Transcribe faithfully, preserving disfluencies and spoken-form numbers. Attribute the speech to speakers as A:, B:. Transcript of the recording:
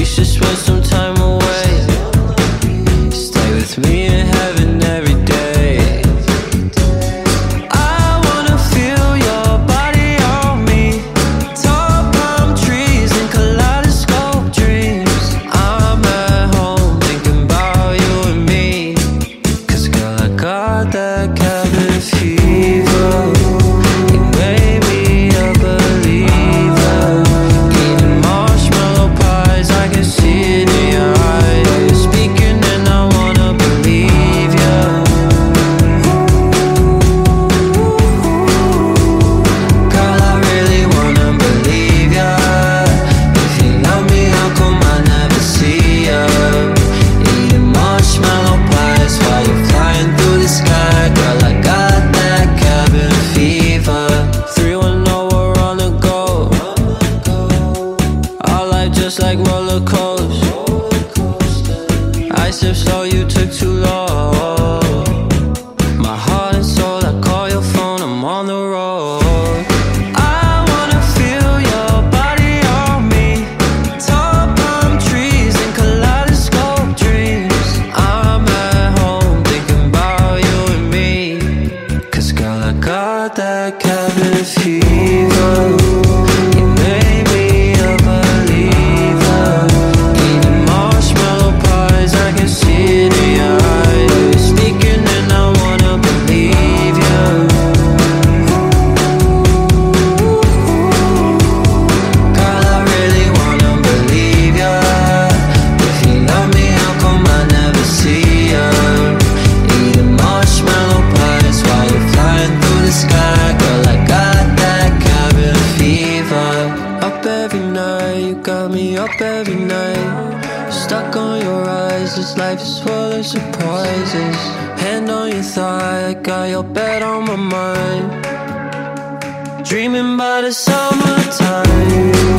A: should spend some time away. Stay with me in heaven every day. I wanna feel your body on me. Tall palm trees and kaleidoscope dreams. I'm at home thinking about you and me. Cause girl, I got that cabin fever. You made me a believer. Eating marshmallow pies, I can see it in your eyes. Speaking and I wanna believe ya. Girl, I really wanna believe ya. If you love me, how come I never see ya? Eating marshmallow pies while you're flying through the sky. Girl, I got that cabin fever. three one zero, we're on the go. Our life just like roller coasters. I sip slow, you took too long. My heart and soul, I call your phone, I'm on the road. I wanna feel your body on me. Tall palm trees and kaleidoscope dreams. I'm at home thinking about you and me. Cause girl, I got that cabin fever. You made me a believer. Eating marshmallow pies, I can see it in your eyes. Speaking and I wanna believe ya. Girl, I really wanna believe ya. If you love me, how come I never see ya? Eating marshmallow pies while you're flying through the sky. Girl, I got that cabin fever. Up every night, you got me up every night. Stuck on your eyes, this life is full of surprises. Hand on your thigh, I got your bed on my mind. Dreaming by the summertime.